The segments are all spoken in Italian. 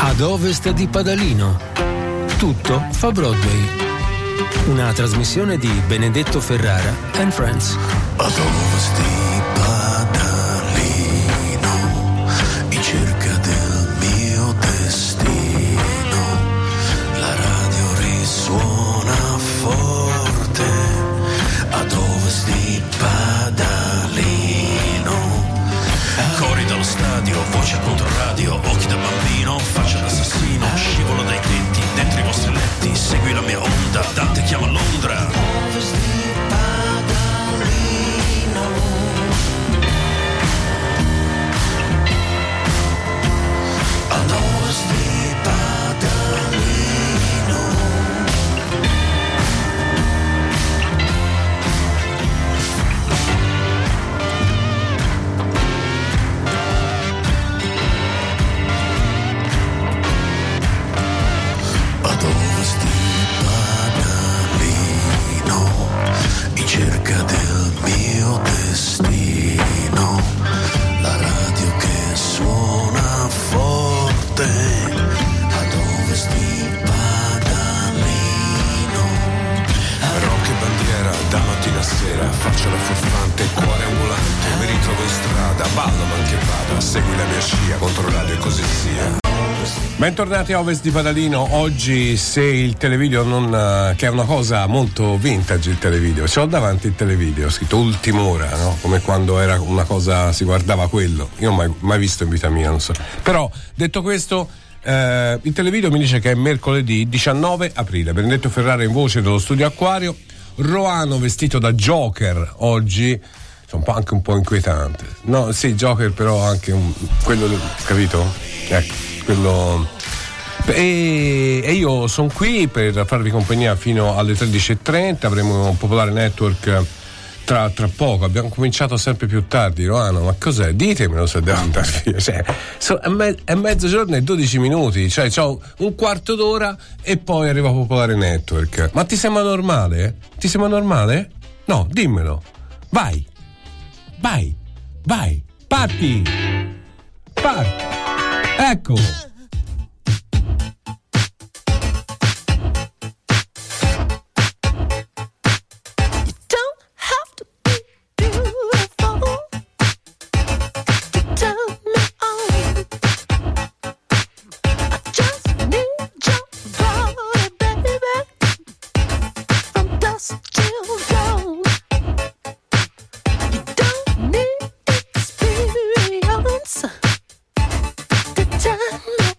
Ad ovest di Padalino. Tutto fa Broadway. Una trasmissione di Benedetto Ferrara and Friends. Ad ovest di Padalino, in cerca del mio destino, la radio risuona forte. Ad ovest di Padalino, cori dallo stadio, voce contro radio, occhi da bambino, faccia d'assassino, scivolo dai tetti, dentro i vostri letti, segui la mia onda, Dante chiama Londra. Ovest di Padalino, ad ovest di Padalino. Ad ovest di Padalino, in cerca del mio destino, la radio che suona forte. Ad ovest di Padalino, rock e bandiera da mattina a sera, faccia la furfante, cuore ambulante, mi ritrovo in strada, ballo man che vada, segui la mia scia, contro radio e così sia. Bentornati a Ovest di Padalino. Oggi, se il televideo non che è una cosa molto vintage, il televideo, c'ho davanti il televideo scritto ultima ora, no? Come quando era una cosa, si guardava quello. Io non ho mai visto in vita mia, non so. Però detto questo, il televideo mi dice che è mercoledì 19 aprile. Benedetto Ferrara in voce dello studio Acquario, Roano vestito da Joker oggi, anche un po' inquietante. No, sì, Joker, però anche quello, capito? Ecco. E io sono qui per farvi compagnia fino alle 13:30. Avremo un Popolare Network tra poco. Abbiamo cominciato sempre più tardi, Roano, ma cos'è? Ditemelo se devo andare via. Cioè, è mezzogiorno e 12 minuti, cioè c'ho un quarto d'ora e poi arriva Popolare Network. Ma ti sembra normale? Ti sembra normale? No, dimmelo. Vai, parti, ecco. Time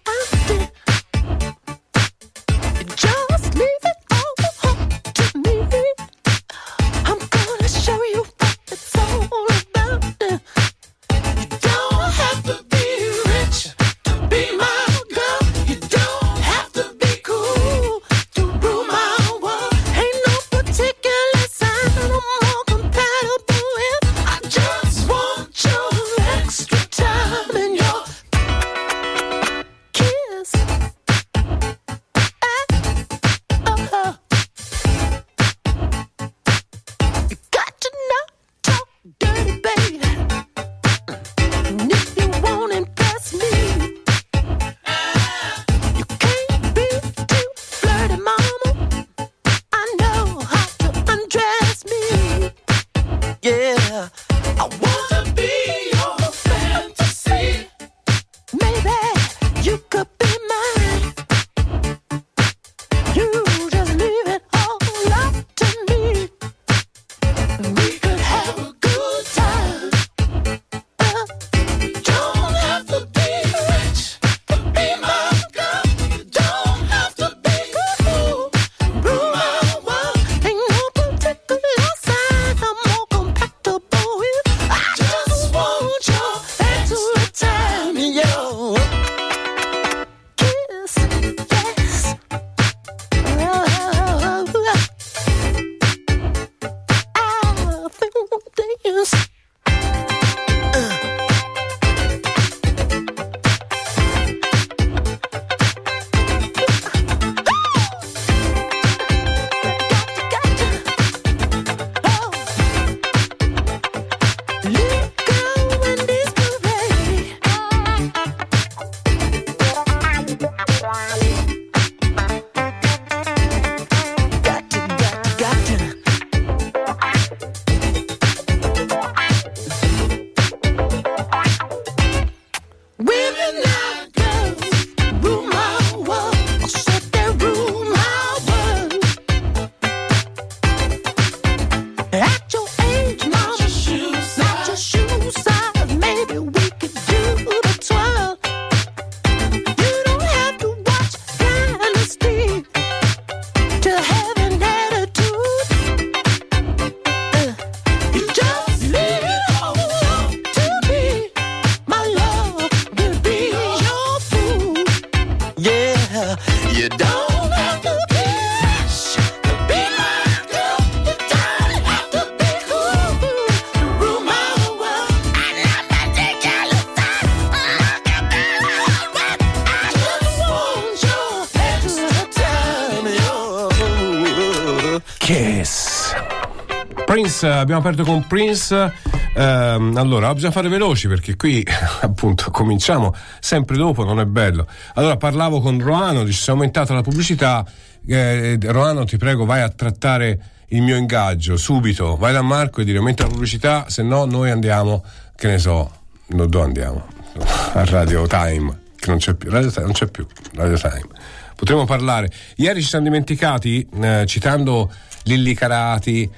Prince, abbiamo aperto con Prince. Allora, bisogna fare veloci perché qui appunto cominciamo sempre dopo, non è bello. Allora, parlavo con Roano, ci si è aumentata la pubblicità. Roano, ti prego, vai a trattare il mio ingaggio subito, vai da Marco e dire aumenta la pubblicità, se no noi andiamo, che ne so, dove andiamo? A Radio Time, che non c'è più Radio Time. Potremmo parlare. Ieri ci siamo dimenticati, citando Lilli Carati,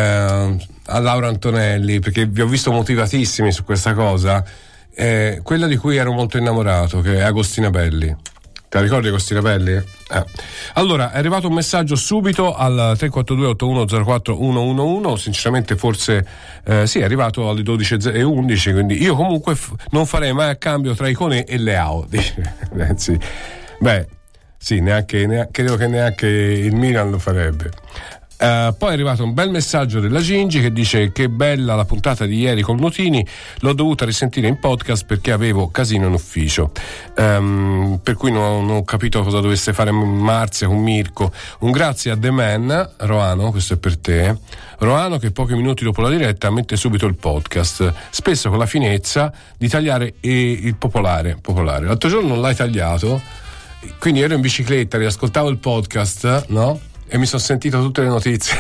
a Laura Antonelli, perché vi ho visto motivatissimi su questa cosa, quella di cui ero molto innamorato, che è Agostina Belli. Te la ricordi Agostina Belli? Allora, è arrivato un messaggio subito al 342-8104-111, sinceramente forse sì, è arrivato alle 12:11, quindi io comunque non farei mai a cambio tra Icone e Leao. Sì. Beh, sì, credo che neanche il Milan lo farebbe. Poi è arrivato un bel messaggio della Gingi che dice: che bella la puntata di ieri con Notini, l'ho dovuta risentire in podcast perché avevo casino in ufficio, per cui non ho capito cosa dovesse fare Marzia con Mirko. Un grazie a The Man, Roano, questo è per te, Roano, che pochi minuti dopo la diretta mette subito il podcast, spesso con la finezza di tagliare il popolare. L'altro giorno non l'hai tagliato, quindi ero in bicicletta, riascoltavo il podcast, no? E mi sono sentito tutte le notizie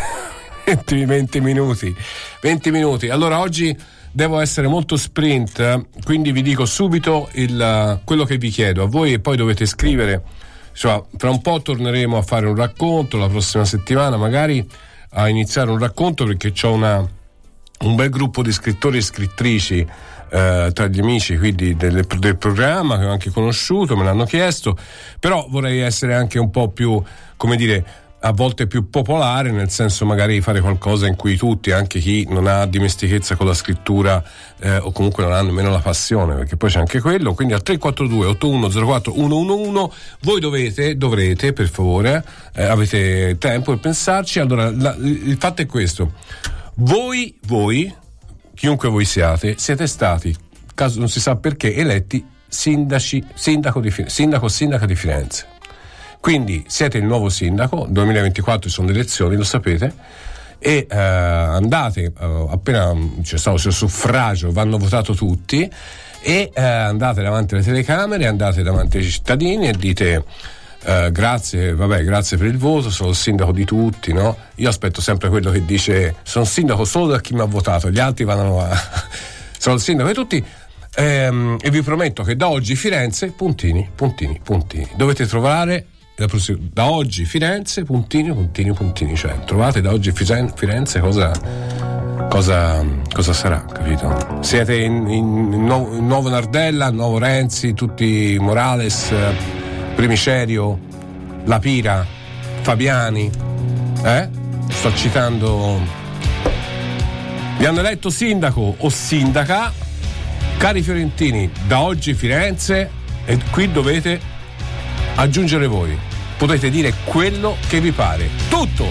20 minuti. Allora oggi devo essere molto sprint, quindi vi dico subito quello che vi chiedo a voi e poi dovete scrivere. Cioè, fra un po' torneremo a fare un racconto, la prossima settimana magari a iniziare un racconto, perché c'ho un bel gruppo di scrittori e scrittrici tra gli amici quindi del programma, che ho anche conosciuto, me l'hanno chiesto, però vorrei essere anche un po' più, come dire, a volte più popolare, nel senso magari di fare qualcosa in cui tutti, anche chi non ha dimestichezza con la scrittura o comunque non ha nemmeno la passione, perché poi c'è anche quello. Quindi al 342-8104-111 voi dovrete per favore, avete tempo per pensarci. Allora il fatto è questo: voi chiunque voi siete stati, caso non si sa perché, eletti sindaco di Firenze. Quindi siete il nuovo sindaco, 2024 sono le elezioni, lo sapete, e andate, appena c'è stato il suffragio, vanno votato tutti, e andate davanti alle telecamere, andate davanti ai cittadini e dite grazie per il voto, sono il sindaco di tutti, no? Io aspetto sempre quello che dice sono sindaco solo da chi mi ha votato, gli altri vanno sono il sindaco di tutti. E vi prometto che da oggi Firenze, puntini, dovete trovare da oggi Firenze, puntini, cioè trovate da oggi Firenze cosa sarà, capito? Siete in nuovo Nardella, nuovo Renzi, tutti Morales, Primicerio, La Pira, Fabiani, sto citando. Vi hanno eletto sindaco o sindaca, cari fiorentini, da oggi Firenze, e qui dovete aggiungere voi. Potete dire quello che vi pare. Tutto.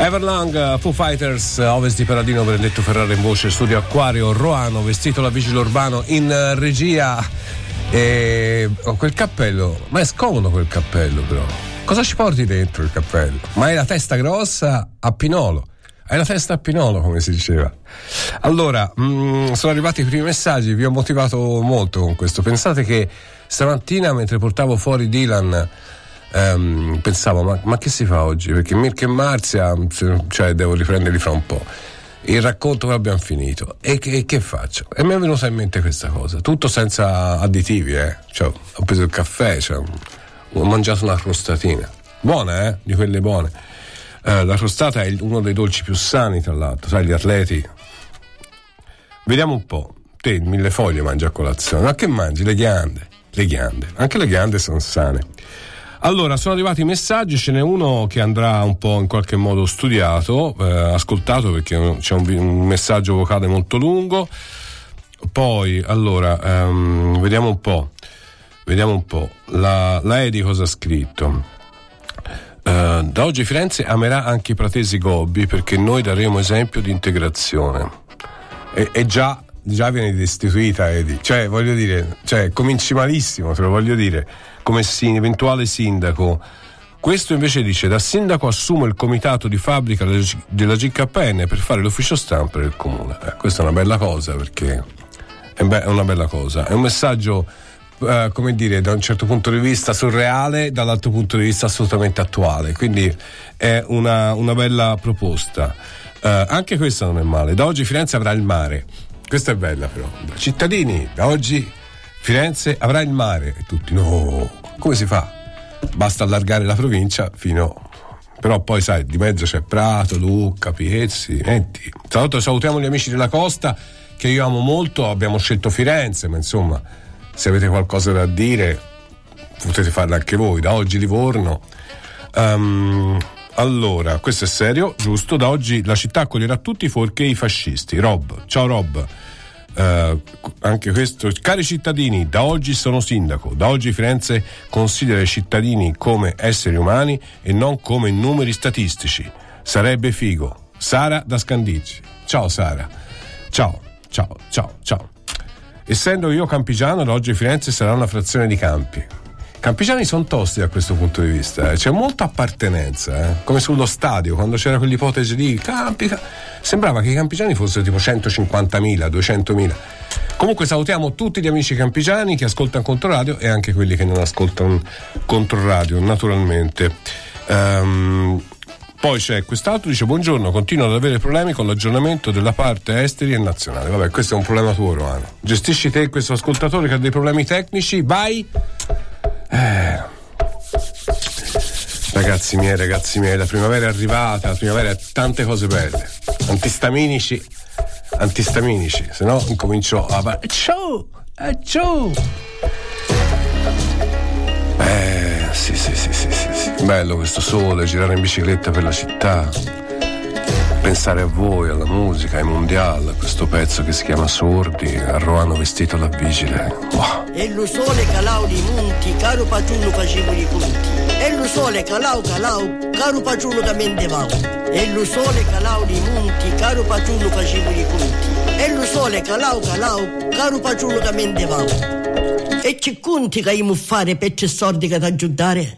Everlong, Foo Fighters, Ovest di Paradino, Benedetto Ferrara in voce, Studio Acquario, Roano vestito da vigile urbano in regia, e con quel cappello, ma è scomodo quel cappello però. Cosa ci porti dentro il cappello? Ma hai la testa grossa a Pinolo. Hai la testa a Pinolo, come si diceva. Allora, sono arrivati i primi messaggi, vi ho motivato molto con questo. Pensate che stamattina, mentre portavo fuori Dylan, pensavo, ma che si fa oggi? Perché Mirko e Marzia, cioè devo riprenderli fra un po'. Il racconto che abbiamo finito. E che faccio? E mi è venuta in mente questa cosa. Tutto senza additivi, Cioè, ho preso il caffè, cioè, ho mangiato una crostatina. Buona, di quelle buone. La crostata è uno dei dolci più sani, tra l'altro, sai, gli atleti. Vediamo un po'. Te millefoglie mangi a colazione. Ma che mangi? Le ghiande. Anche le ghiande sono sane. Allora, sono arrivati i messaggi, ce n'è uno che andrà un po' in qualche modo studiato, ascoltato, perché c'è un messaggio vocale molto lungo. Poi, allora, vediamo un po'. La Edi cosa ha scritto? Da oggi Firenze amerà anche i pratesi gobbi, perché noi daremo esempio di integrazione. E già viene destituita, Edi. Cioè, voglio dire, cominci malissimo, te lo voglio dire. Come eventuale sindaco. Questo invece dice: da sindaco assumo il comitato di fabbrica della GKN per fare l'ufficio stampa del comune. Questa è una bella cosa, perché è una bella cosa. È un messaggio, come dire, da un certo punto di vista surreale, dall'altro punto di vista assolutamente attuale. Quindi è una bella proposta. Anche questa non è male. Da oggi Firenze avrà il mare. Questa è bella, però. Cittadini, da oggi Firenze avrà il mare. E tutti, no, come si fa? Basta allargare la provincia fino... Però poi sai, di mezzo c'è Prato, Lucca, Piezzi, Enti. Tra l'altro salutiamo gli amici della costa, che io amo molto. Abbiamo scelto Firenze, ma insomma, se avete qualcosa da dire potete farlo anche voi. Da oggi Livorno. Allora, questo è serio, giusto? Da oggi la città accoglierà tutti fuorché i fascisti. Rob, ciao Rob. Anche questo, cari cittadini, da oggi sono sindaco. Da oggi Firenze considera i cittadini come esseri umani e non come numeri statistici. Sarebbe figo. Sara da Scandicci. Ciao Sara. Ciao. Essendo io campigiano, da oggi Firenze sarà una frazione di Campi. Campigiani sono tosti da questo punto di vista, c'è molta appartenenza, come sullo stadio, quando c'era quell'ipotesi di Campi. Sembrava che i campigiani fossero tipo 150.000, 200.000. Comunque salutiamo tutti gli amici campigiani che ascoltano Controradio e anche quelli che non ascoltano Controradio, naturalmente. Poi c'è quest'altro, dice: buongiorno, continuo ad avere problemi con l'aggiornamento della parte esteri e nazionale. Vabbè, questo è un problema tuo, Roano. Gestisci te questo ascoltatore che ha dei problemi tecnici, vai. Ragazzi miei, la primavera è arrivata, la primavera ha tante cose belle. Antistaminici, se no incomincio a... Ciao! Sì. Bello questo sole, girare in bicicletta per la città, pensare a voi, alla musica, ai mondiali, a questo pezzo che si chiama Sordi, a Roano vestito da vigile. Wow. E lo sole calau di monti, caro paciullo facevo i conti. E lo sole calau, caro paciullo che mendevao. E lo sole calau di monti, caro paciullo facevo i conti. E lo sole calau, caro paciullo che mendevao. E che conti che io fare per c'è soldi che t'aggiudare?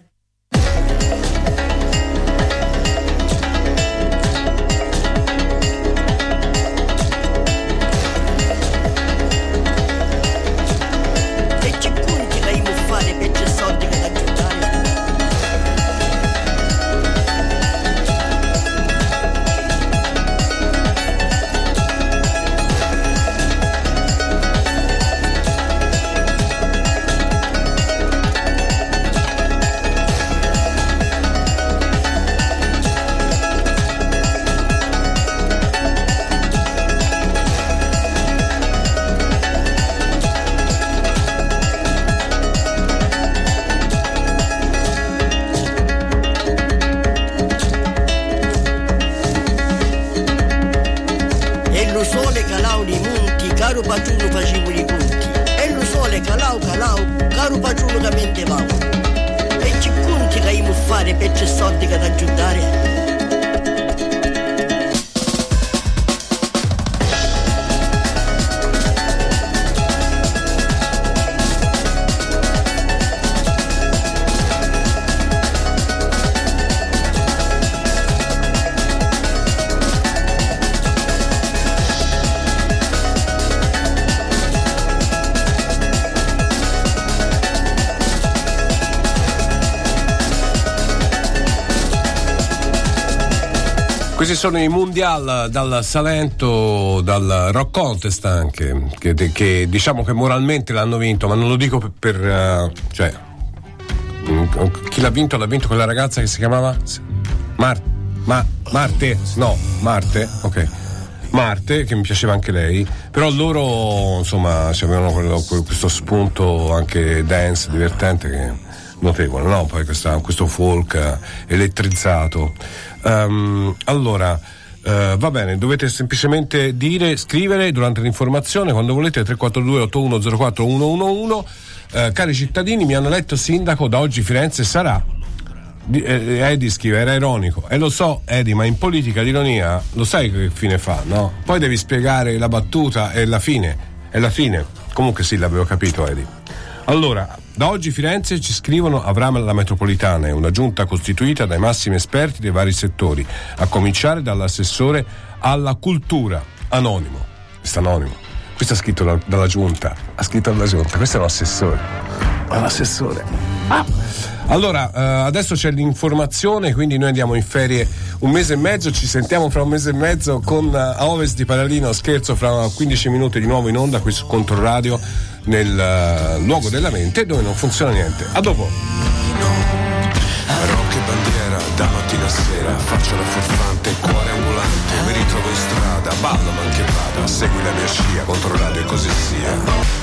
Questi sono i Mundial dal Salento, dal Rock Contest anche, che diciamo che moralmente l'hanno vinto, ma non lo dico cioè chi l'ha vinto quella ragazza che si chiamava Marte? No, Marte? Ok. Marte, che mi piaceva anche lei, però loro insomma avevano questo spunto anche dance divertente che notevole, no? Poi questo folk elettrizzato. Allora va bene, dovete semplicemente scrivere durante l'informazione quando volete 342 8104 111. Cari cittadini, mi hanno eletto sindaco, da oggi Firenze sarà. Edi scrive, era ironico, e lo so Edi, ma in politica l'ironia lo sai che fine fa, no? Poi devi spiegare la battuta e la fine, comunque sì, l'avevo capito Edi. Allora, da oggi Firenze, ci scrivono, avrà la metropolitana e una giunta costituita dai massimi esperti dei vari settori, a cominciare dall'assessore alla cultura, anonimo. Questo ha scritto dalla giunta, questo è l'assessore. Allora, adesso c'è l'informazione, quindi noi andiamo in ferie un mese e mezzo, ci sentiamo fra un mese e mezzo con A Ovest di Padalino, scherzo, fra 15 minuti di nuovo in onda qui su Controradio, nel luogo della mente dove non funziona niente. A dopo. Rock e bandiera, da mattina a sera, faccio la furfante, cuore ambulante, mi ritrovo in strada, ballo man che vada, segui la mia scia, Controradio e così sia.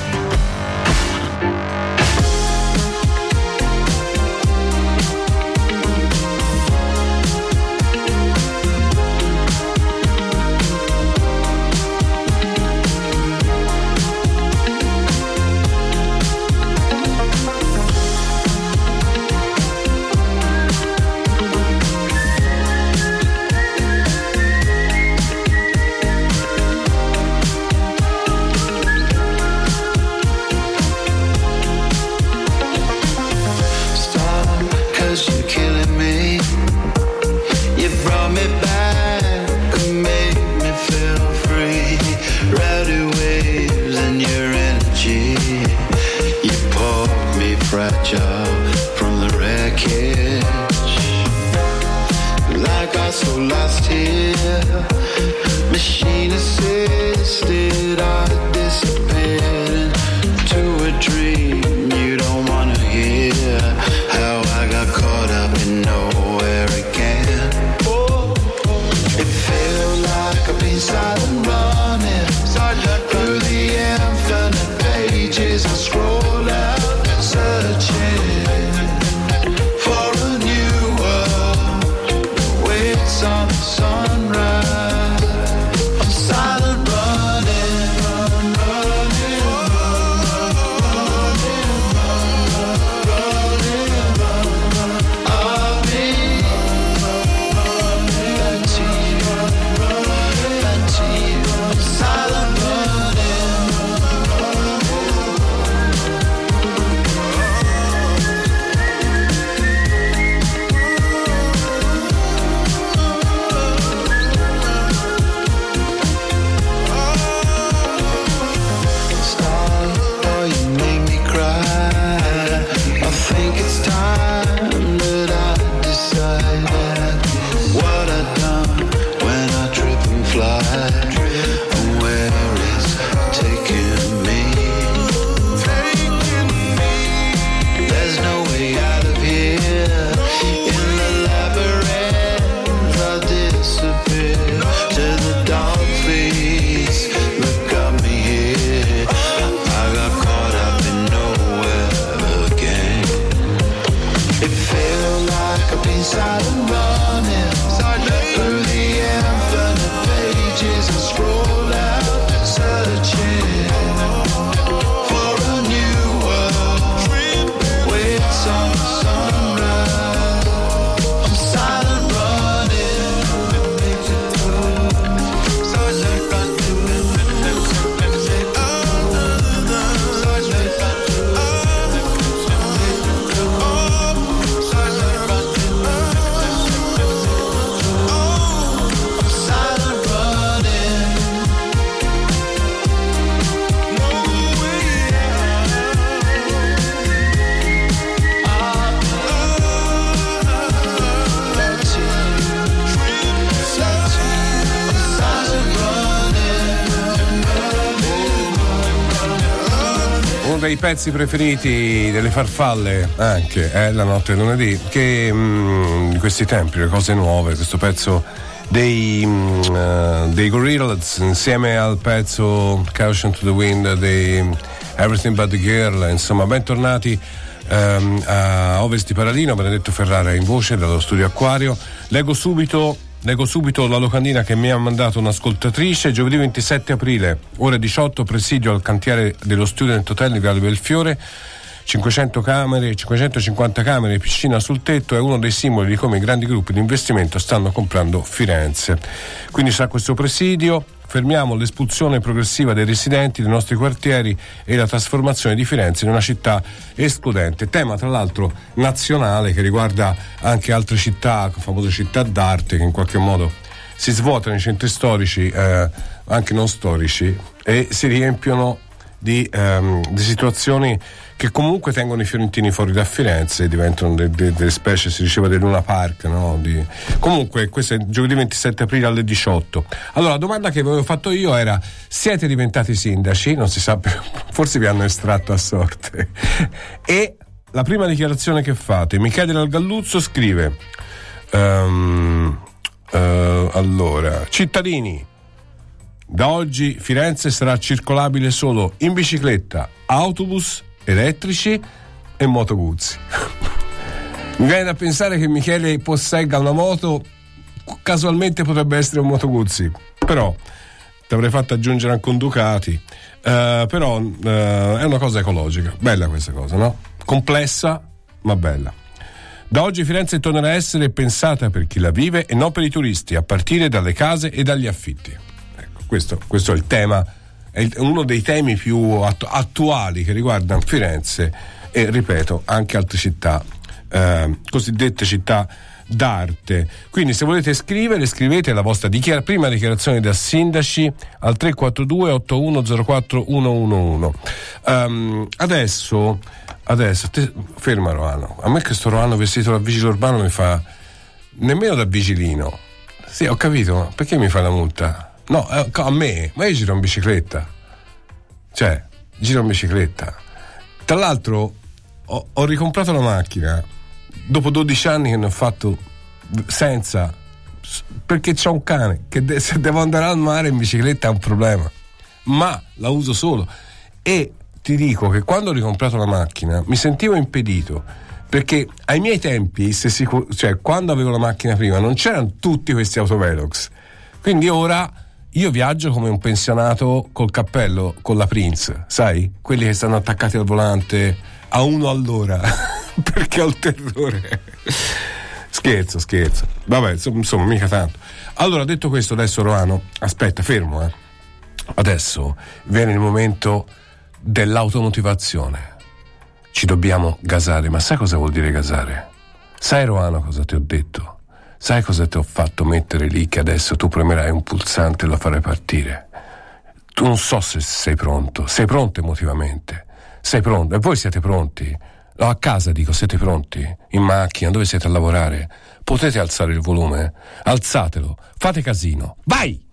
dei pezzi preferiti delle farfalle anche la notte del lunedì, che in questi tempi, le cose nuove, questo pezzo dei Gorillaz insieme al pezzo Caution to the Wind dei Everything But the Girl. Insomma, bentornati a Ovest di Paralino. Benedetto Ferrara in voce dallo studio Acquario. Leggo subito la locandina che mi ha mandato un'ascoltatrice. Giovedì 27 aprile, ore 18, presidio al cantiere dello Student Hotel di Viale Belfiore. 550 camere, piscina sul tetto, è uno dei simboli di come i grandi gruppi di investimento stanno comprando Firenze. Quindi sarà questo presidio. Fermiamo l'espulsione progressiva dei residenti dei nostri quartieri e la trasformazione di Firenze in una città escludente. Tema tra l'altro nazionale che riguarda anche altre città, famose città d'arte, che in qualche modo si svuotano i centri storici, anche non storici, e si riempiono di situazioni che comunque tengono i fiorentini fuori da Firenze e diventano delle specie, si diceva, del Luna Park, no? Comunque questo è giovedì 27 aprile alle 18. Allora, la domanda che avevo fatto io era: siete diventati sindaci? Non si sa, forse vi hanno estratto a sorte. E la prima dichiarazione che fate, Michele dal Galluzzo scrive allora: cittadini, da oggi Firenze sarà circolabile solo in bicicletta, autobus elettrici e motoguzzi. Mi viene da pensare che Michele possegga una moto, casualmente potrebbe essere un motoguzzi, però ti avrei fatto aggiungere anche un Ducati, però è una cosa ecologica, bella questa cosa, no? Complessa ma bella. Da oggi Firenze tornerà a essere pensata per chi la vive e non per i turisti, a partire dalle case e dagli affitti. Questo è il tema, è uno dei temi più attuali che riguardano Firenze e, ripeto, anche altre città, cosiddette città d'arte. Quindi, se volete scrivere, scrivete la vostra prima dichiarazione da sindaci al 342 8104 111. Adesso ferma Roano. A me questo Roano vestito da vigile urbano mi fa nemmeno da vigilino. Sì, ho capito, ma perché mi fa la multa? No, a me, ma io giro in bicicletta. Cioè, giro in bicicletta. Tra l'altro ho ricomprato la macchina dopo 12 anni che ne ho fatto senza, perché c'ho un cane che se devo andare al mare in bicicletta è un problema, ma la uso solo. E ti dico che quando ho ricomprato la macchina mi sentivo impedito, perché ai miei tempi, cioè quando avevo la macchina prima, non c'erano tutti questi autovelox. Quindi ora io viaggio come un pensionato col cappello, con la Prince, sai? Quelli che stanno attaccati al volante a uno all'ora, perché ho il terrore. Scherzo. Vabbè, insomma, mica tanto. Allora, detto questo, adesso Roano, aspetta, fermo, Adesso viene il momento dell'automotivazione. Ci dobbiamo gasare, ma sai cosa vuol dire gasare? Sai, Roano, cosa ti ho detto? Sai cosa ti ho fatto mettere lì, che adesso tu premerai un pulsante e lo farai partire? Tu non so se sei pronto. Sei pronto emotivamente? Sei pronto? E voi siete pronti? No, a casa dico, siete pronti? In macchina, dove siete a lavorare? Potete alzare il volume? Alzatelo, fate casino, vai!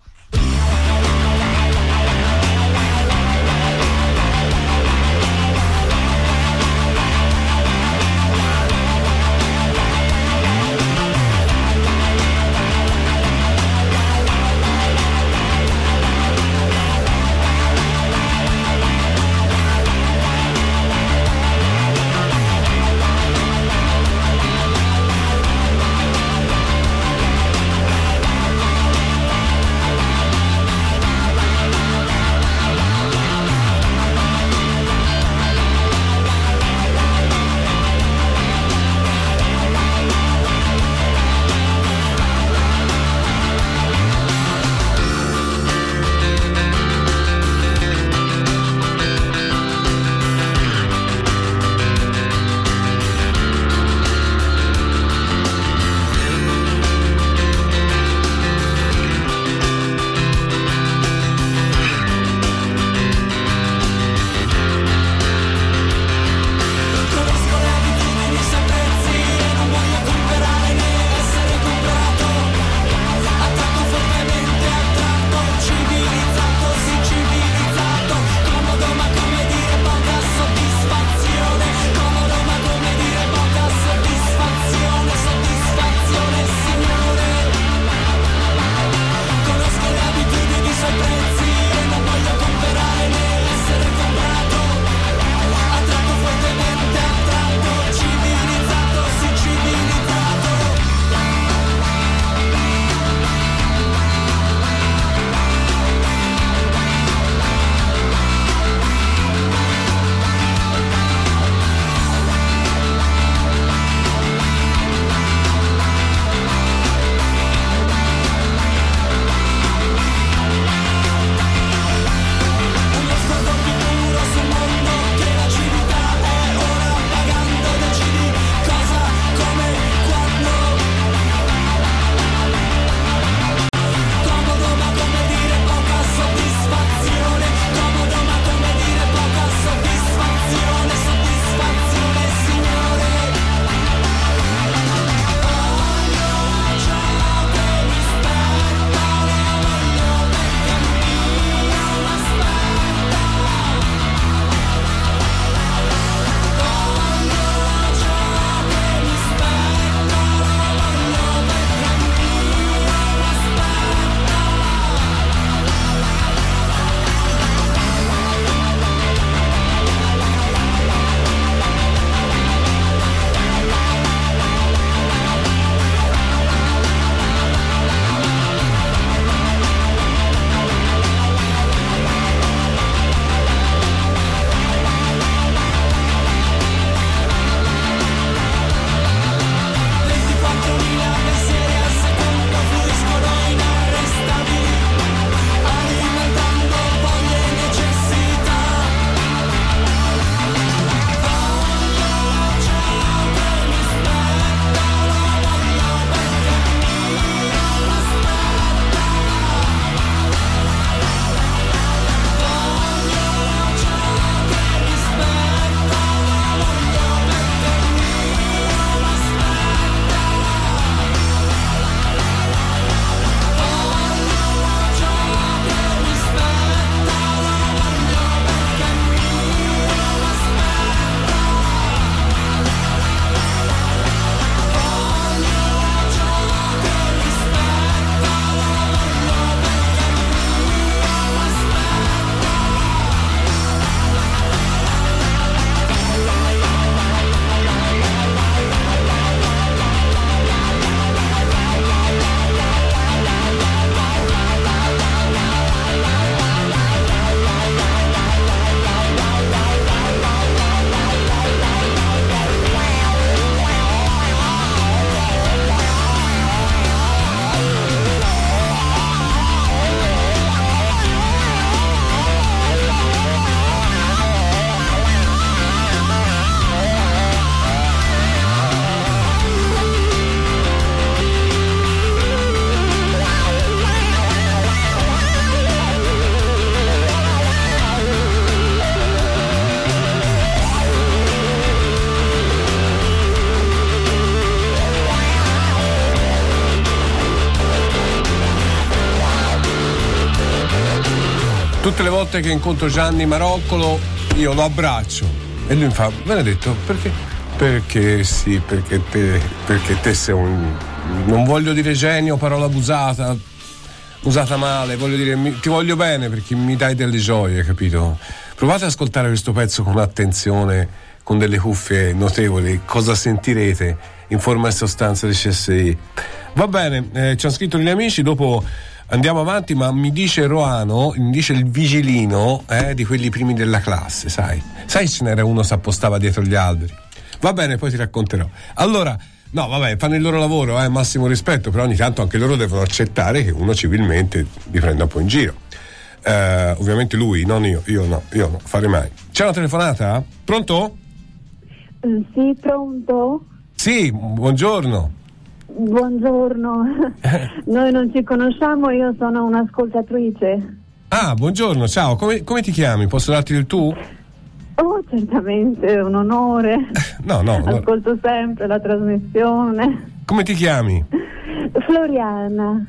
Tutte le volte che incontro Gianni Maroccolo io lo abbraccio e lui mi fa: Benedetto, perché? Perché sì, perché te sei un, non voglio dire genio, parola abusata, usata male, voglio dire ti voglio bene perché mi dai delle gioie, capito? Provate ad ascoltare questo pezzo con attenzione, con delle cuffie notevoli, cosa sentirete in forma e sostanza di CSI. Va bene, ci hanno scritto gli amici, dopo andiamo avanti, ma mi dice Roano, mi dice il vigilino di quelli primi della classe, sai ce n'era uno si appostava dietro gli alberi. Va bene, poi ti racconterò. Allora, no, vabbè, fanno il loro lavoro, massimo rispetto, però ogni tanto anche loro devono accettare che uno civilmente li prenda un po' in giro. Ovviamente lui, non io no, fare mai. C'è una telefonata? Pronto? Sì, pronto? Sì, buongiorno. Buongiorno, noi non ci conosciamo, io sono un'ascoltatrice. Ah, buongiorno, ciao, come ti chiami? Posso darti il tu? Oh, certamente, è un onore. No. Ascolto sempre la trasmissione. Come ti chiami? Floriana.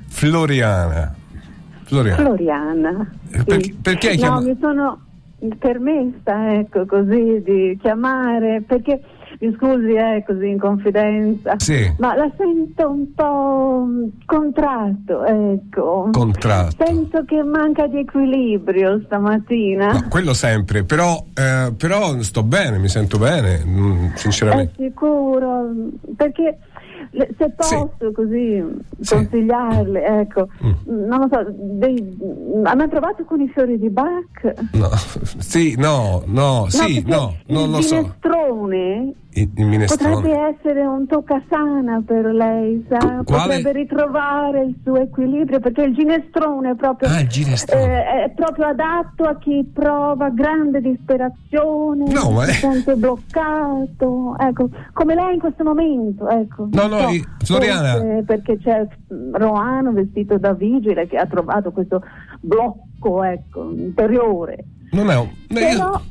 Sì. Perché hai chiamato? No, mi sono permessa, ecco, così di chiamare, perché mi scusi, così in confidenza, sì, ma la sento un po' contratto, ecco. Contratto. Sento che manca di equilibrio stamattina. No, quello sempre, però sto bene, mi sento bene, sinceramente. È sicuro, perché se posso, sì, così consigliarle, ecco, non lo so, ha mai provato con i fiori di Bach? No, sì, no, non lo so. Il minestrone potrebbe essere un toccasana per lei, sa? Potrebbe ritrovare il suo equilibrio, perché il ginestrone è proprio, è proprio adatto a chi prova grande disperazione, si sente bloccato, ecco, come lei in questo momento, ecco. Floriana, perché c'è Roano vestito da vigile che ha trovato questo blocco, ecco, interiore. Non è un... Però...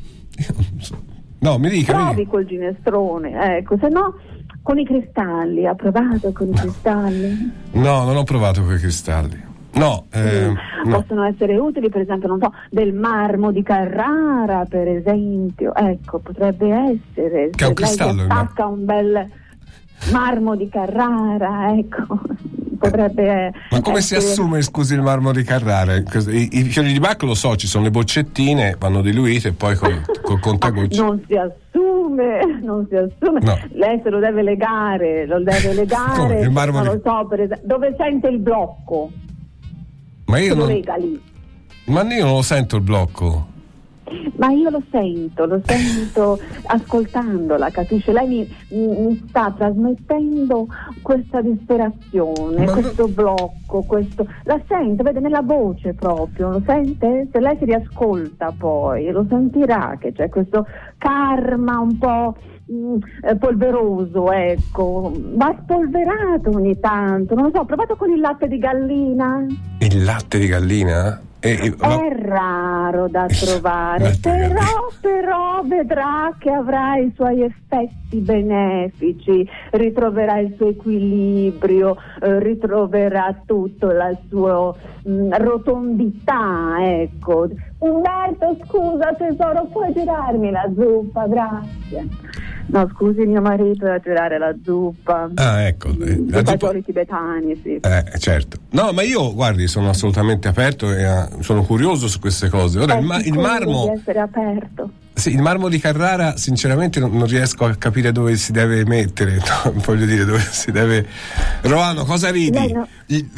No, mi dica. Provi col ginestrone, ecco, se no con i cristalli. Ha provato con i cristalli? No, non ho provato con i cristalli. No, possono essere utili, per esempio, non so, del marmo di Carrara, per esempio, ecco, potrebbe essere. Che è un cristallo. Attacca un bel marmo di Carrara, ecco. Potrebbe ma come si assume, scusi, il marmo di Carrara? I fiori di Bach lo so, ci sono le boccettine, vanno diluite e poi col contagocce. Non si assume. No. Lei se lo deve legare. Come? Il marmo non lo so, per esempio, dove sente il blocco? Ma io lo lega lì. Ma io non lo sento il blocco. Ma io lo sento ascoltandola, capisce? Lei mi sta trasmettendo questa disperazione, questo blocco, la sente, vede nella voce proprio, lo sente? Se lei si riascolta poi lo sentirà che c'è questo karma un po' polveroso, ecco, va spolverato ogni tanto, non lo so, provato con il latte di gallina. Il latte di gallina? È raro da trovare, però vedrà che avrà i suoi effetti benefici, ritroverà il suo equilibrio, ritroverà tutto la sua rotondità, ecco. Umberto, scusa tesoro, puoi girarmi la zuppa, grazie. No, scusi, mio marito da girare la zuppa. Ah, ecco. I fagioli tibetani, sì. Certo. No, ma io, guardi, sono assolutamente aperto e sono curioso su queste cose. Ora, il marmo... di essere aperto. Sì, il marmo di Carrara, sinceramente non riesco a capire dove si deve mettere, no, voglio dire, dove si deve... Roano, cosa ridi? No.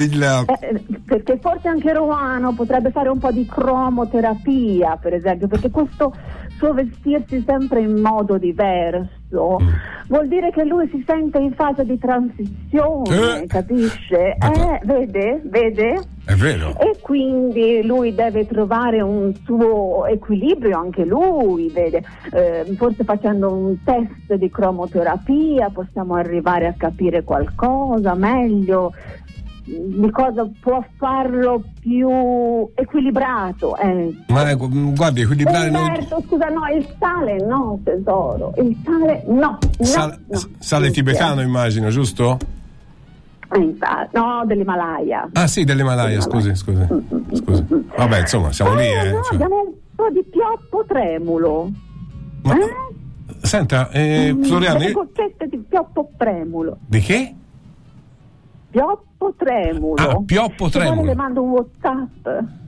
Perché forse anche Roano potrebbe fare un po' di cromoterapia, per esempio, perché questo suo vestirsi sempre in modo diverso vuol dire che lui si sente in fase di transizione, capisce? Vede? È vero. E quindi lui deve trovare un suo equilibrio, anche lui, vede? Forse facendo un test di cromoterapia possiamo arrivare a capire qualcosa meglio, di cosa può farlo più equilibrato. Ma guardi, equilibrare Umberto, scusa, no, il sale no, tesoro, il sale no. Sale tibetano, immagino, giusto? No, dell'Himalaya. Ah sì, dell'Himalaya, scusi. Vabbè, insomma, siamo lì. No, abbiamo un po' di pioppo tremulo. Ma, senta, Floriana. Delle goccette di pioppo tremulo. Di che? Pioppo tremulo. Ah, pioppo tremulo. Le mando un WhatsApp.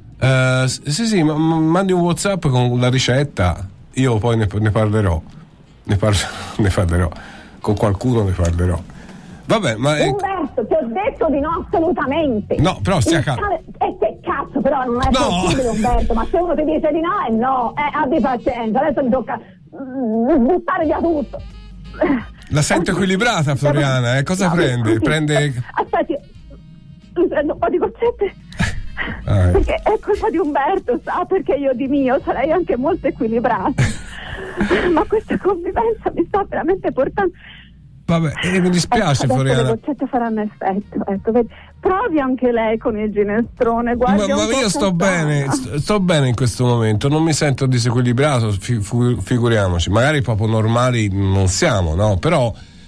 Sì, mandi un WhatsApp con la ricetta. Io poi ne parlerò. Ne parlerò. Con qualcuno ne parlerò. Vabbè, ma Umberto, ti ho detto di no assolutamente. No, però stia calmo. Che cazzo, però non è possibile, Umberto, ma se uno ti dice di no è no, abbi pazienza, adesso mi tocca buttare via tutto. La sento equilibrata, Floriana, cosa prende? Aspetti, mi prendo un po' di goccette. Perché è colpa di Umberto, sa, perché io di mio sarei anche molto equilibrata. Ma questa convivenza mi sta veramente portando. Vabbè, mi dispiace, Floriana. Le goccette faranno effetto, ecco, vedi. Provi anche lei con il ginestrone, guardi. Ma io sto bene in questo momento, non mi sento disequilibrato, figuriamoci, magari proprio normali non siamo, no? Però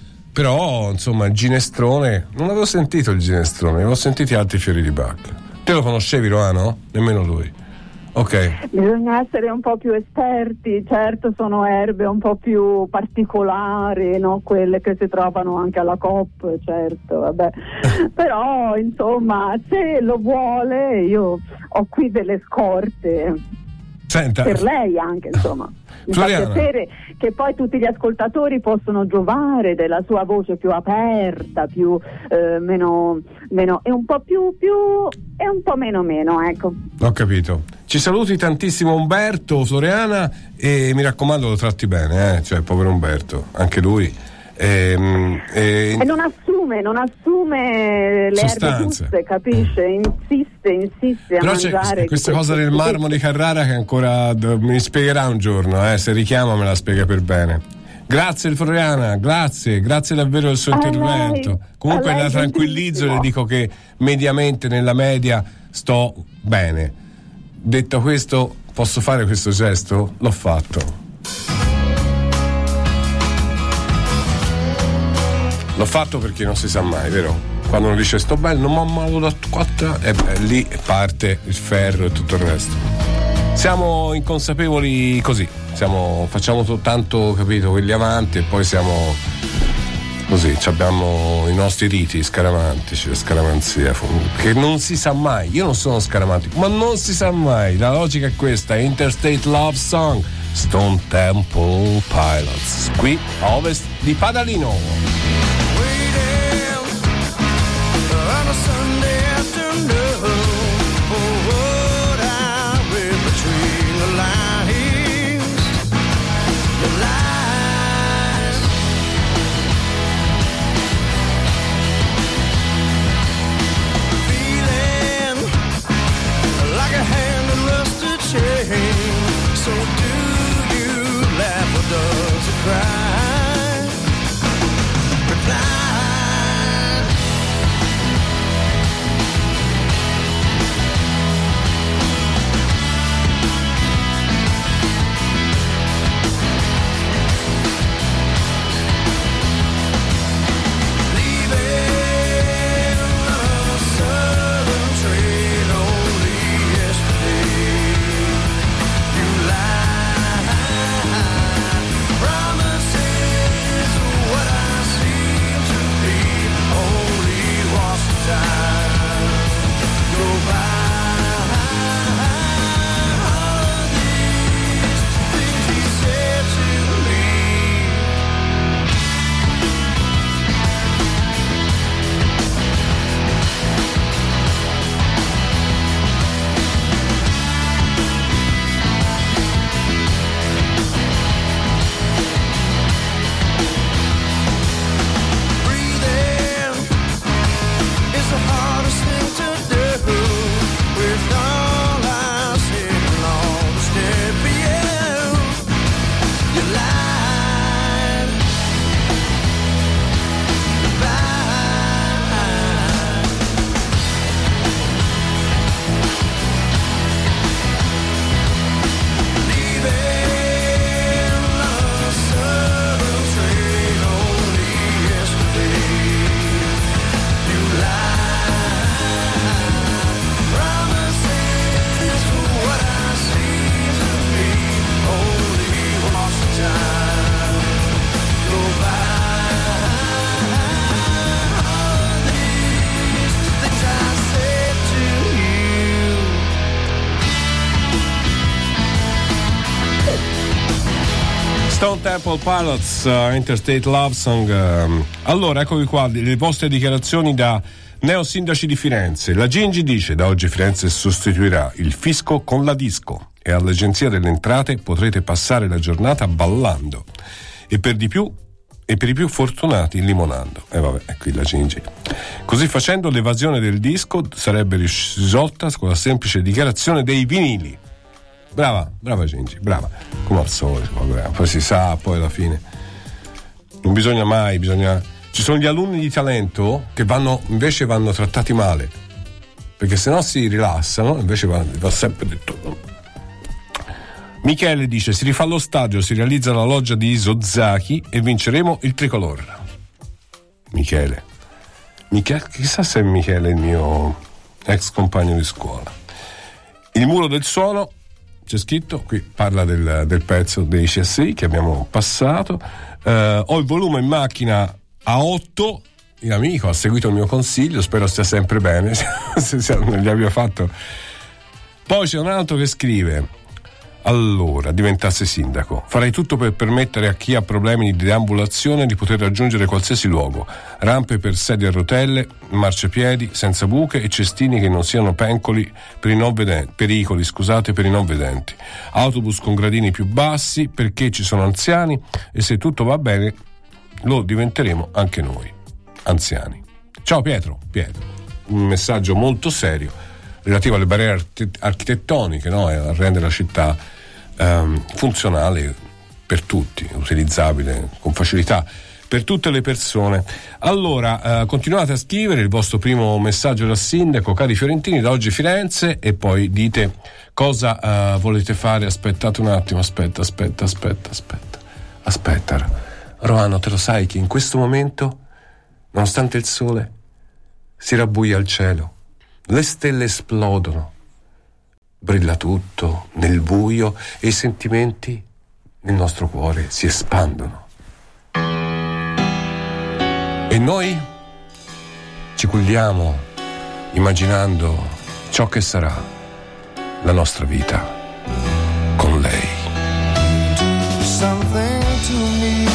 insomma il ginestrone, non avevo sentito il ginestrone, avevo sentito altri fiori di Bach. Te lo conoscevi, Roano? Nemmeno lui. Ok. Bisogna essere un po' più esperti, certo sono erbe un po' più particolari, no? Quelle che si trovano anche alla Coop, certo, vabbè. Però insomma, se lo vuole, io ho qui delle scorte. Senta, per lei anche, insomma. Mi fa piacere che poi tutti gli ascoltatori possono giovare della sua voce più aperta, più meno e un po' più e un po' meno, ecco. Ho capito. Ci saluti tantissimo Umberto, Floriana, e mi raccomando lo tratti bene, cioè povero Umberto, anche lui. E non assume le erbe giuste, capisce? Insiste a però mangiare. C'è questa cosa del marmo di Carrara che ancora mi spiegherà un giorno, se richiama me la spiega per bene. Grazie Floriana, grazie davvero del suo intervento. Comunque la tranquillizzo e le dico che mediamente nella media sto bene. Detto questo, posso fare questo gesto? L'ho fatto. L'ho fatto perché non si sa mai, vero? Quando uno dice sto bene, non mi ammalo da 4, e lì parte il ferro e tutto il resto. Siamo inconsapevoli così, facciamo soltanto, capito, quelli avanti e poi siamo così, abbiamo i nostri riti scaramantici, scaramanzia, che non si sa mai. Io non sono scaramantico, ma non si sa mai. La logica è questa: Interstate Love Song, Stone Temple Pilots, qui a ovest di Padalino. So do you laugh or does it cry? Reply. Temple Pilots, Interstate Love Song. Allora, eccovi qua le vostre dichiarazioni da neosindaci di Firenze. La Gingi dice: da oggi Firenze sostituirà il fisco con la disco e all'Agenzia delle Entrate potrete passare la giornata ballando e per i più fortunati limonando. Vabbè, è qui la Gingi. Così facendo l'evasione del disco sarebbe risolta con la semplice dichiarazione dei vinili. Brava Gingi, brava, come al solito, poi si sa, poi alla fine non bisogna mai, ci sono gli alunni di talento che vanno trattati male, perché sennò si rilassano, invece va sempre detto. Michele dice: si rifà lo stadio, si realizza la loggia di Isozaki e vinceremo il tricolore. Michele, chissà se Michele è il mio ex compagno di scuola. Il muro del suono, c'è scritto, qui parla del pezzo dei CSI che abbiamo passato. Ho il volume in macchina a 8, l'amico ha seguito il mio consiglio, spero stia sempre bene, se non gli abbia fatto. Poi c'è un altro che scrive: allora, diventassi sindaco, farei tutto per permettere a chi ha problemi di deambulazione di poter raggiungere qualsiasi luogo, rampe per sedie a rotelle, marciapiedi senza buche e cestini che non siano pericoli per i non vedenti, autobus con gradini più bassi perché ci sono anziani e se tutto va bene lo diventeremo anche noi, anziani. Ciao Pietro, un messaggio molto serio relativo alle barriere architettoniche, no? E a rendere la città funzionale per tutti, utilizzabile con facilità per tutte le persone. Allora, continuate a scrivere il vostro primo messaggio da sindaco, cari fiorentini, da oggi Firenze, e poi dite cosa volete fare. Aspettate un attimo, aspetta. Romano, te lo sai che in questo momento, nonostante il sole si rabbuia il cielo, le stelle esplodono, brilla tutto nel buio e i sentimenti nel nostro cuore si espandono. E noi ci culliamo immaginando ciò che sarà la nostra vita con lei. Do something to me,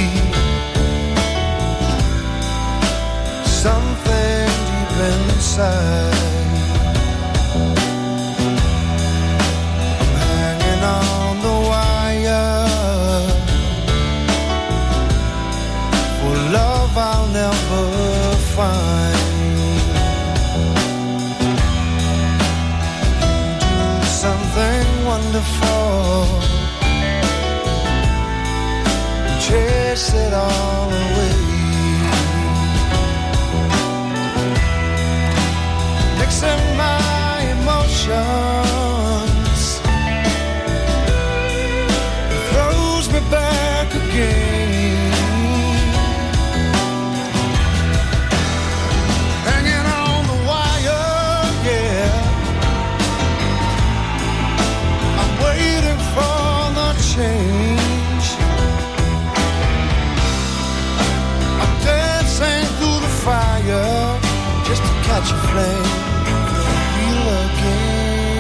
something deep inside. On the wire for love I'll never find. Do something wonderful, chase it all away. Mixing my emotions back again, hanging on the wire, yeah. I'm waiting for the change. I'm dancing through the fire just to catch a flame, feel again.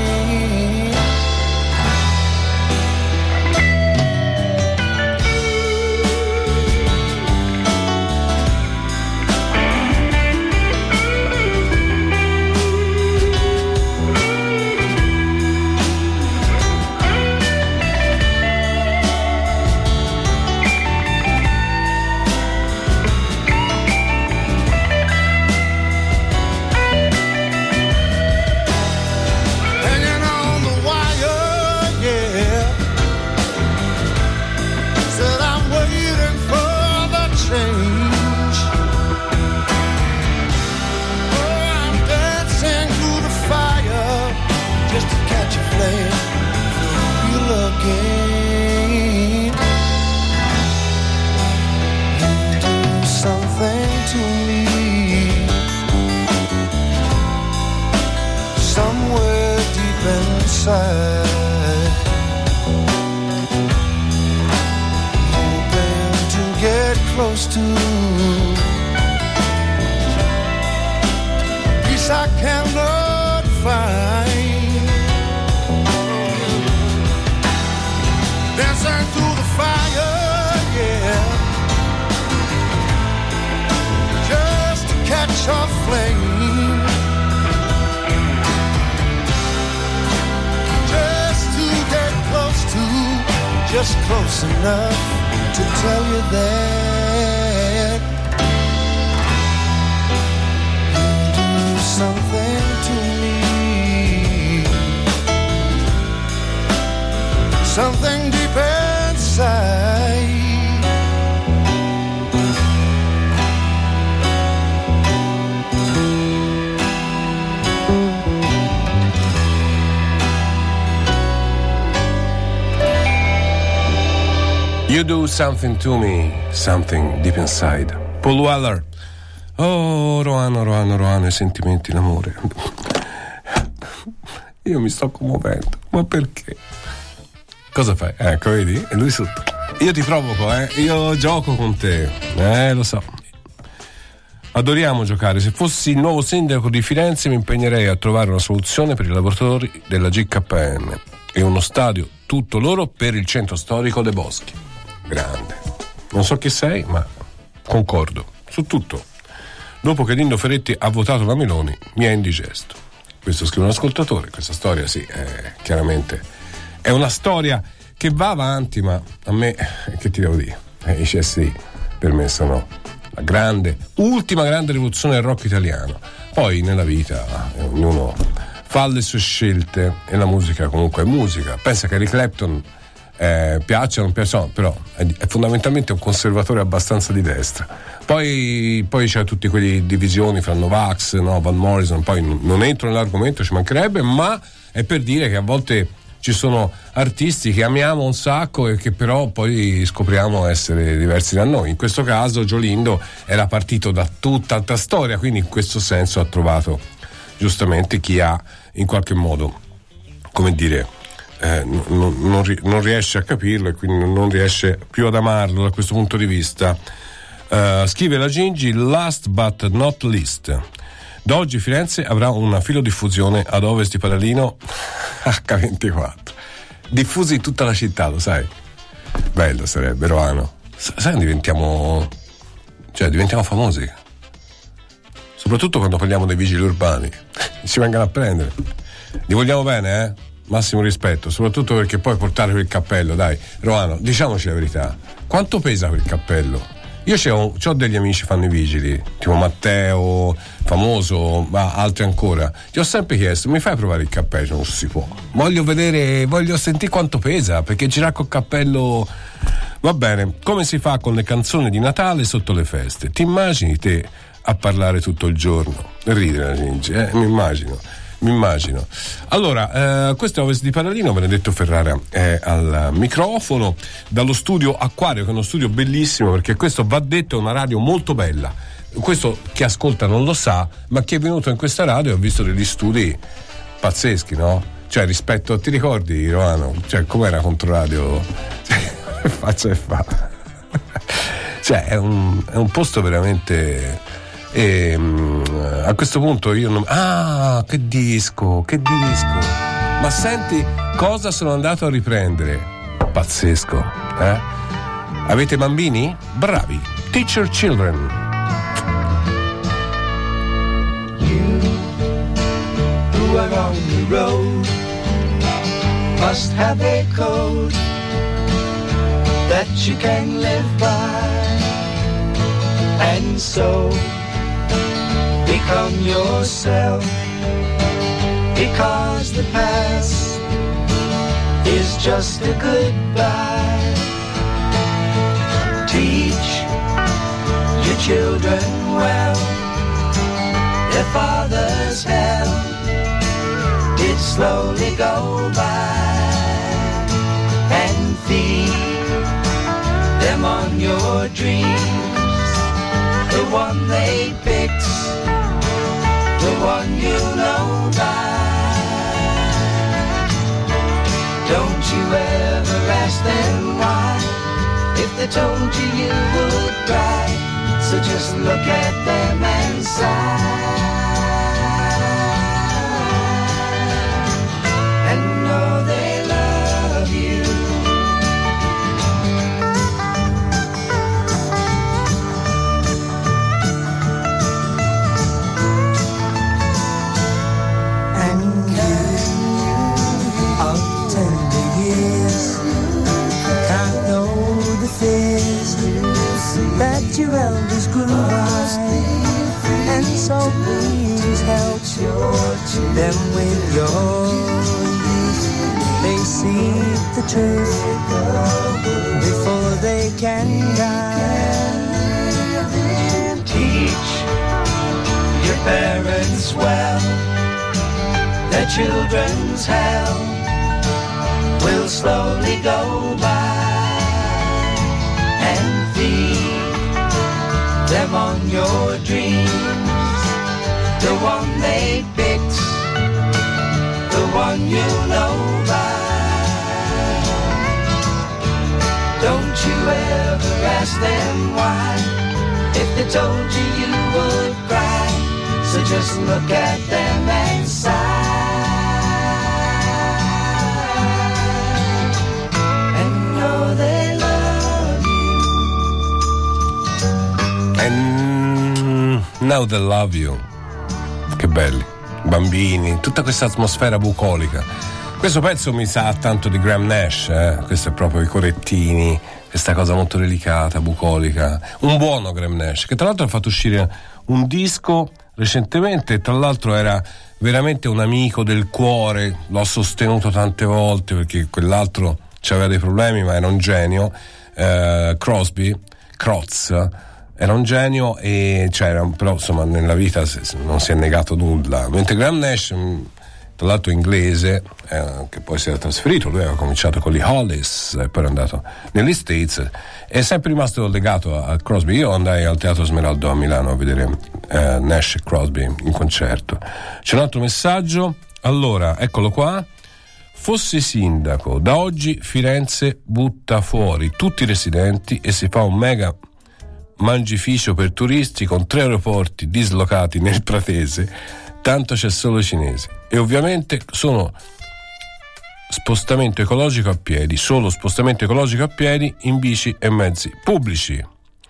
Hoping to get close to peace I cannot find. Dancing through the fire, flash of flame, just to get close to, just close enough to tell you that you do something to me, something deep inside. You do something to me, something deep inside. Paul Weller. Oh, Roano, i sentimenti, l'amore. Io mi sto commuovendo, ma perché? Cosa fai? Ecco, vedi? E lui sotto. Io ti provoco, io gioco con te, lo so. Adoriamo giocare. Se fossi il nuovo sindaco di Firenze mi impegnerei a trovare una soluzione per i lavoratori della GKN e uno stadio tutto loro per il centro storico dei Boschi. Grande. Non so chi sei, ma concordo su tutto. Dopo che Lindo Ferretti ha votato la Meloni, mi è indigesto. Questo scrive un ascoltatore. Questa storia, sì, chiaramente è una storia che va avanti, ma a me, che ti devo dire? I CSI per me sono la ultima grande rivoluzione del rock italiano. Poi nella vita ognuno fa le sue scelte e la musica comunque è musica. Pensa che Eric Clapton piaccia o non piaccia, però è fondamentalmente un conservatore abbastanza di destra. Poi c'è tutti quelli divisioni fra Novax, no, Van Morrison, poi non entro nell'argomento, ci mancherebbe, ma è per dire che a volte ci sono artisti che amiamo un sacco e che però poi scopriamo essere diversi da noi. In questo caso Joe Lindo era partito da tanta storia, quindi in questo senso ha trovato giustamente chi ha in qualche modo, come dire, non riesce a capirlo e quindi non riesce più ad amarlo da questo punto di vista. Scrive la Gingi, last but not least, da oggi Firenze avrà una filodiffusione ad ovest di Padalino H24, diffusi in tutta la città, lo sai? Bello sarebbe, Roano. Sai, diventiamo famosi, soprattutto quando parliamo dei vigili urbani. Ci vengano a prendere, li vogliamo bene, massimo rispetto, soprattutto perché poi portare quel cappello, dai, Roano, diciamoci la verità, quanto pesa quel cappello? Io c'ho degli amici fanno i vigili, tipo Matteo, famoso, ma altri ancora. Ti ho sempre chiesto, mi fai provare il cappello? Non si può. Voglio sentire quanto pesa, perché girare col cappello. Va bene, come si fa con le canzoni di Natale sotto le feste? Ti immagini te a parlare tutto il giorno? Ridere la Gingi, mi immagino. Allora, questo è Ovest di Padalino, Benedetto Ferrara è al microfono, dallo studio Acquario, che è uno studio bellissimo, perché questo, va detto, è una radio molto bella. Questo chi ascolta non lo sa, ma chi è venuto in questa radio ha visto degli studi pazzeschi, no? Cioè, rispetto, ti ricordi, Roano? Cioè, com'era Controradio? Faccia e fa. Cioè, è un posto veramente. E a questo punto io non. Ah, che disco! Ma senti cosa sono andato a riprendere? Pazzesco, eh? Avete bambini? Bravi! Teach your children. You who are on the road must have a code that you can live by, and so become yourself, because the past is just a goodbye. Teach your children well, their father's hell did slowly go by, and feed them on your dreams, the one they picked, the one you know by. Don't you ever ask them why, if they told you you would cry, so just look at them and sigh, and know they love you. help them with your youth. They see the truth before they can die. Teach your parents well, their children's hell will slowly go by, and feed them on your dreams, the one they picked, the one you know by. Don't you ever ask them why, if they told you you would cry, so just look at them and sigh, and know they love you. And now they love you. Che belli, bambini, tutta questa atmosfera bucolica. Questo pezzo mi sa tanto di Graham Nash, questo è proprio i corettini, questa cosa molto delicata, bucolica. Un buono Graham Nash, che tra l'altro ha fatto uscire un disco recentemente, e tra l'altro era veramente un amico del cuore, l'ho sostenuto tante volte perché quell'altro aveva dei problemi, ma era un genio. Crotz era un genio, e però insomma nella vita non si è negato nulla, mentre Graham Nash, tra l'altro inglese, che poi si era trasferito, lui aveva cominciato con gli Hollies e poi è andato negli States, è sempre rimasto legato a Crosby. Io andai al Teatro Smeraldo a Milano a vedere Nash e Crosby in concerto. C'è un altro messaggio, allora eccolo qua: fossi sindaco, da oggi Firenze butta fuori tutti i residenti e si fa un mega mangificio per turisti con 3 aeroporti dislocati nel Pratese, tanto c'è solo i cinesi. E ovviamente sono spostamento ecologico a piedi, solo spostamento ecologico a piedi, in bici e mezzi pubblici.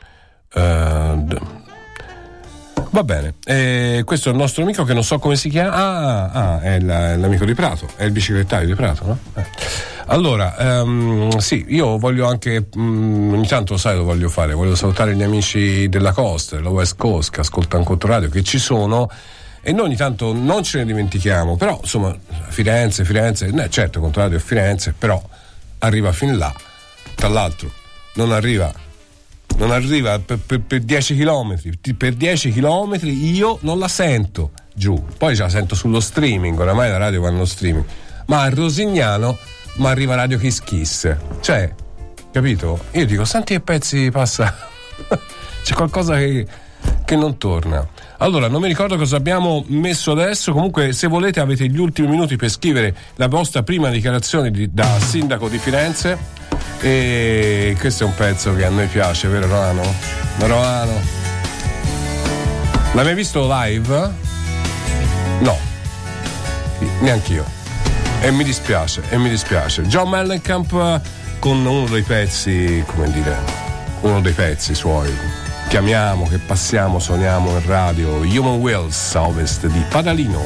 Va bene, questo è il nostro amico che non so come si chiama. È l'amico di Prato, è il biciclettario di Prato, no? Allora, sì, io voglio anche, ogni tanto lo sai, lo voglio fare, voglio salutare gli amici della costa, della West Coast, che ascoltano Controradio, che ci sono, e noi ogni tanto non ce ne dimentichiamo, però insomma Firenze, certo Controradio è Firenze, però arriva fin là, tra l'altro non arriva per 10 chilometri, per 10 chilometri io non la sento giù, poi la sento sullo streaming, oramai la radio va nello streaming, ma a Rosignano ma arriva Radio Kiss Kiss, cioè, capito? Io dico, senti che pezzi passa c'è qualcosa che non torna. Allora, non mi ricordo cosa abbiamo messo adesso, comunque se volete avete gli ultimi minuti per scrivere la vostra prima dichiarazione da sindaco di Firenze, e questo è un pezzo che a noi piace, vero Roano? Roano, l'hai mai visto live? No, neanch'io, e mi dispiace. John Mellencamp con uno dei pezzi suoi che amiamo, che passiamo, suoniamo in radio, Human Wheels a ovest di Padalino.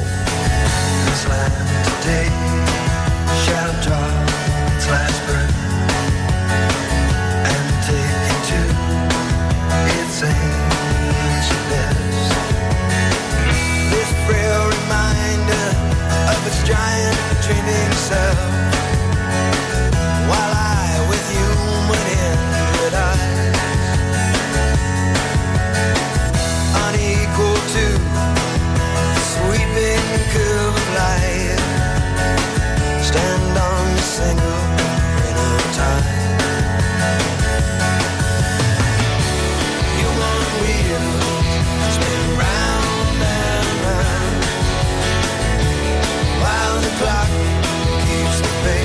Clock keeps the pace.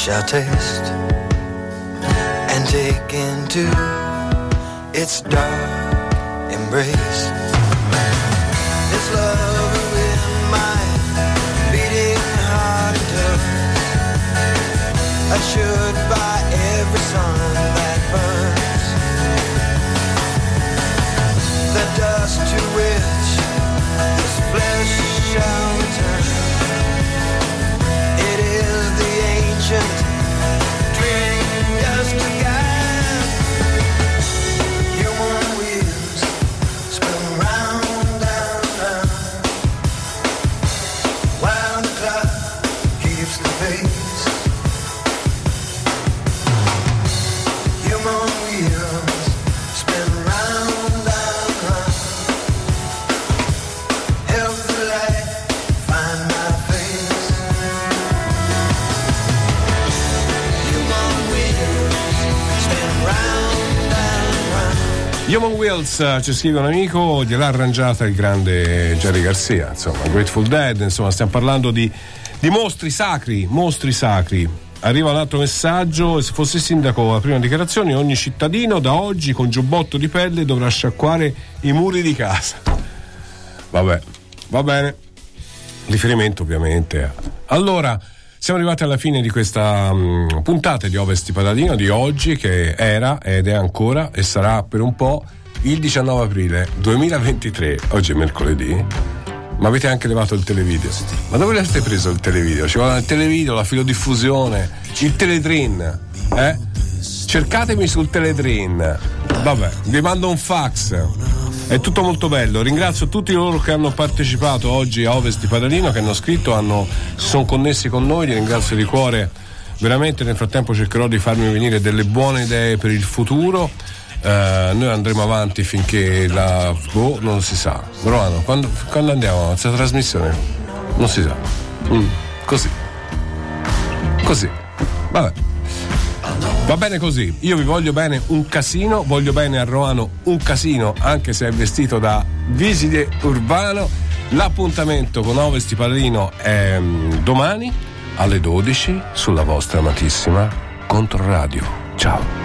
shall taste and take into its dark embrace. This love in my beating heart does. I should buy every sun that burns, the dust to which this flesh shall return. It is the ancient dream just again. Human wheels spin round and round, while the clock keeps the pace. Human wheels spin round and round. Help the light find my face. Human wheels spin round and round. Human Wheels, ci scrive un amico, gliel'ha arrangiata il grande Jerry Garcia, insomma, Grateful Dead, insomma, stiamo parlando di mostri sacri. Arriva un altro messaggio: se fosse sindaco a prima dichiarazione, ogni cittadino da oggi con giubbotto di pelle dovrà sciacquare i muri di casa. Vabbè, va bene. Riferimento ovviamente. Allora, siamo arrivati alla fine di questa puntata di Ovest di Padalino di oggi, che era ed è ancora e sarà per un po' il 19 aprile 2023. Oggi è mercoledì. Ma avete anche levato il televideo. Ma dove l'avete preso il televideo? Ci vuole il televideo, la filodiffusione, il teledrin, cercatemi sul teledrin. Vabbè, vi mando un fax. È tutto molto bello. Ringrazio tutti loro che hanno partecipato oggi a Ovest di Padalino, che hanno scritto, si sono connessi con noi. Li ringrazio di cuore veramente. Nel frattempo cercherò di farmi venire delle buone idee per il futuro. Noi andremo avanti finché non si sa. Romano, quando andiamo a questa trasmissione? Non si sa. Così. Vabbè. Va bene così. Io vi voglio bene un casino, voglio bene a Romano un casino, anche se è vestito da vigile urbano. L'appuntamento con Ovest di Padalino è domani alle 12 sulla vostra amatissima Controradio. Ciao.